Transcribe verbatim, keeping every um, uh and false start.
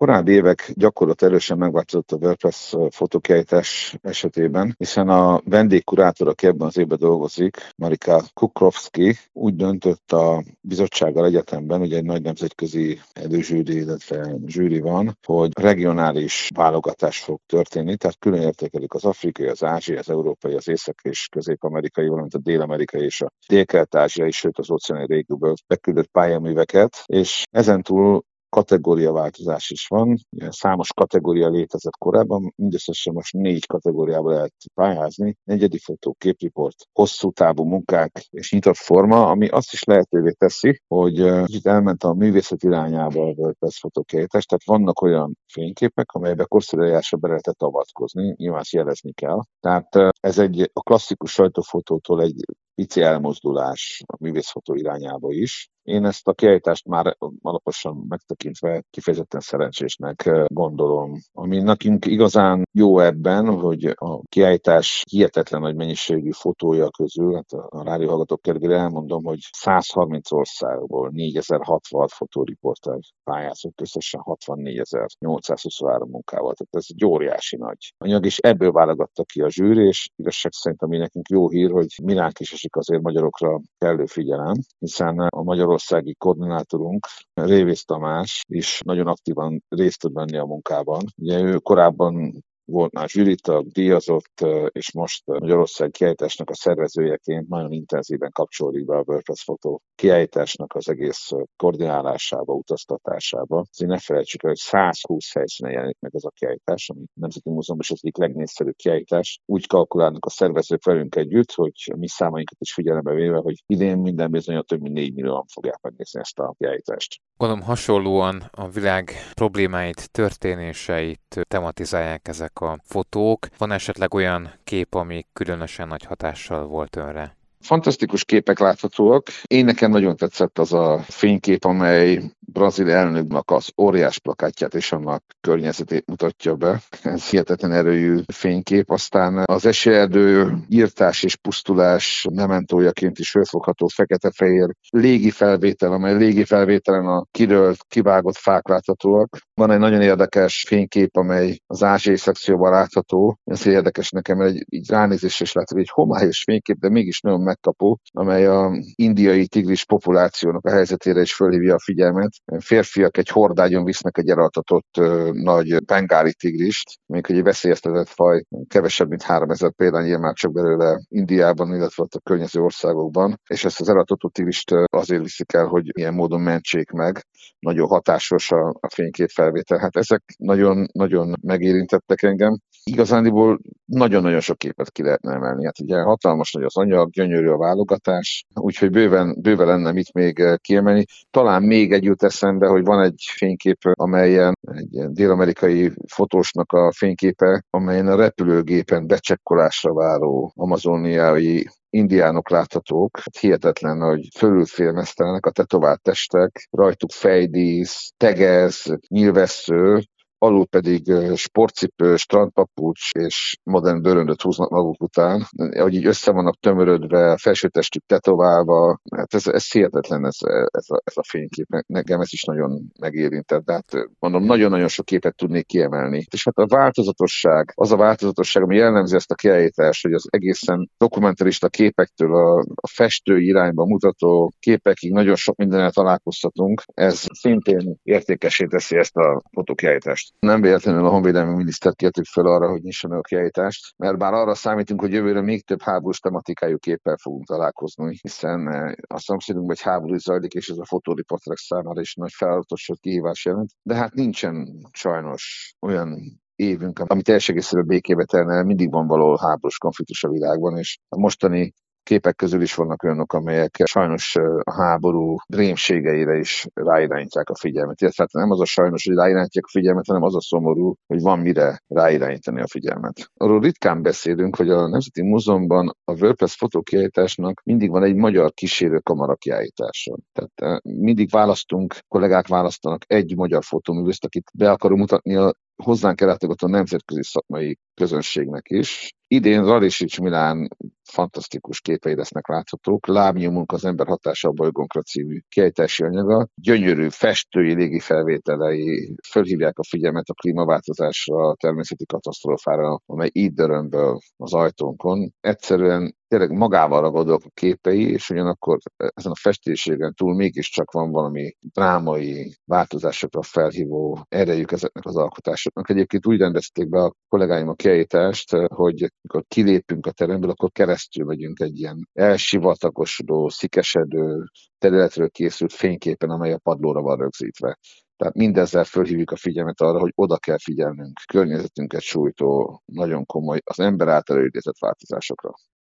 korábbi évek gyakorlat erősen megváltozott a WordPress fotókiállítás esetében, hiszen a vendégkurátor, aki ebben az évben dolgozik, Marika Kukrovski, úgy döntött a bizottsággal egyetemben, ugye egy nagy nemzetközi előzsűri, illetve zsűri van, hogy regionális válogatás fog történni, tehát külön értékelik az afrikai, az ázsiai, az európai, az észak- és közép-amerikai, valamint a dél-amerikai és a dél-kelet-ázsiai, sőt az óceáni régióból beküldött pályaműveket, és ezentúl kategóriaváltozás is van. Számos kategória létezett korábban, mindösszesen most négy kategóriába lehet pályázni. Negyedik fotó, képriport, hosszú távú munkák és nyitott forma, ami azt is lehetővé teszi, hogy itt elment a művészet irányába a WordPress fotókiállítás, tehát vannak olyan fényképek, amelybe korszerűjárásra be lehetett avatkozni, nyilván ezt jelezni kell. Tehát ez egy a klasszikus sajtófotótól egy pici elmozdulás a művészfotó irányába is. Én ezt a kiállítást már alaposan megtekintve kifejezetten szerencsésnek gondolom. Ami nekünk igazán jó ebben, hogy a kiállítás hihetetlen nagy mennyiségű fotója közül, hát a rádióhallgatók kedvére elmondom, hogy száz harminc országból négyezer-hatvanhat fotóriporter pályázott, összesen hatvannégyezer-nyolcszázhuszonhárom munkával. Tehát ez egy óriási nagy anyag, és ebből válogatta ki a zsűri, és igazság szerint ami nekünk jó hír, hogy mi ránk is esik azért magyarokra kellő figyelem, hiszen a magyarországi koordinátorunk, Révész Tamás is nagyon aktívan részt tud venni a munkában. Ugye ő korábban volt már zsűritag, díjazott, és most Magyarország kiállításnak a szervezőjeként nagyon intenzíven kapcsolódik be a WordPress fotó kiállításnak az egész koordinálásába, utaztatásába. Azért ne felejtsük el, hogy százhúsz helyszínen jelenik meg ez a kiállítás, ami a Nemzeti Múzeumban is az egyik legnézszerűbb kiállítás. Úgy kalkulálnak a szervezők velünk együtt, hogy a mi számainkat is figyelembe véve, hogy idén minden bizonnyal több mint négy millióan fogják megnézni ezt a kiállítást. Gondolom hasonlóan a világ problémáit, történéseit tematizálják ezek a fotók. Van esetleg olyan kép, ami különösen nagy hatással volt önre? Fantasztikus képek láthatóak. Én nekem nagyon tetszett az a fénykép, amely brazil elnöknek az óriás plakátját és annak környezetét mutatja be. Ez hihetetlen erőjű fénykép. Aztán az esőerdő írtás és pusztulás mementójaként is fölfogható fekete-fehér légi felvétel, amely légi felvételen a kirölt, kivágott fák láthatóak. Van egy nagyon érdekes fénykép, amely az ázsiai szekcióban látható. Ez érdekes nekem, mert egy, így ránézésre is látszik, egy homályos fénykép, de mégis nagyon megkapó, amely a indiai tigris populációnak a helyzetére is fölhívja a figyelmet. Férfiak egy hordágyon visznek egy elaltatott uh, nagy bengáli tigrist, még egy veszélyeztetett faj, kevesebb, mint háromezer példány él már csak belőle Indiában, illetve ott a környező országokban, és ezt az elaltatott tigrist uh, azért viszik el, hogy ilyen módon mentsék meg. Nagyon hatásos a, a fényképfelvétel. Hát ezek nagyon, nagyon megérintettek engem. Igazándiból nagyon-nagyon sok képet ki lehetne emelni. Hát ugye hatalmas nagy az anyag, gyönyörű a válogatás, úgyhogy bőven, bőven lenne mit még kiemelni. Talán még egy jut eszembe, hogy van egy fénykép, amelyen egy dél-amerikai fotósnak a fényképe, amelyen a repülőgépen becsekkolásra váró amazoniai indiánok láthatók. Hihetetlen, hogy fölülfélmeztelenek a tetovált testek, rajtuk fejdísz, tegez, nyilvessző, alul pedig sportcipő, strandpapucs és modern bőröndöt húznak maguk után, hogy így össze vannak tömörödve, felsőtestük tetoválva. Hát ez, ez hihetetlen, ez, ez, a, ez a fénykép. Nekem ez is nagyon megérintett. De hát mondom, nagyon-nagyon sok képet tudnék kiemelni. És hát a változatosság, az a változatosság, ami jellemzi ezt a kiállítást, hogy az egészen dokumentarista képektől a, a festő irányba mutató képekig nagyon sok mindennel találkozhatunk. Ez szintén értékessé teszi ezt a fotókiállítást. Nem véletlenül a honvédelmi minisztert kértük fel arra, hogy nyisson a kiállítást, mert bár arra számítunk, hogy jövőre még több háborús tematikájú képpel fogunk találkozni, hiszen a szomszédunkban egy háború zajlik, és ez a fotóriporterek számára is nagy feladatos kihívás jelent. De hát nincsen sajnos olyan évünk, ami teljes egészében békébe telne, mindig van valahol háborús konfliktus a világban, és a mostani képek közül is vannak olyanok, amelyek sajnos a háború rémségeire is ráirányítják a figyelmet. Illetve nem az a sajnos, hogy ráirányítják a figyelmet, hanem az a szomorú, hogy van mire ráirányítani a figyelmet. Arról ritkán beszélünk, hogy a Nemzeti Múzeumban a WordPress fotókiállításnak mindig van egy magyar kísérő kamara kiállítása. Tehát mindig választunk, kollégák választanak egy magyar fotóművészt, akit be akarunk mutatni a hozzánk ellátogató nemzetközi szakmai közönségnek is. Idén Radisics Milán fantasztikus képei lesznek láthatók. Lábnyomunk az ember hatása a bolygónkra című kiejtési anyaga. Gyönyörű festői légi felvételei fölhívják a figyelmet a klímaváltozásra, a természeti katasztrófára, amely így dörömböl az ajtónkon. Egyszerűen tényleg magával ragadók a képei, és ugyanakkor ezen a festéségen túl mégiscsak van valami drámai változásokra felhívó erejük ezeknek az alkotásoknak. Egyébként úgy rendezték be a kollégáim a kiállítást, hogy amikor kilépünk a teremből, akkor keresztül megyünk egy ilyen elsivatagosodó, szikesedő területről készült fényképen, amely a padlóra van rögzítve. Tehát mindezzel fölhívjuk a figyelmet arra, hogy oda kell figyelnünk környezetünket sújtó, nagyon komoly, az ember által idézett változásokra.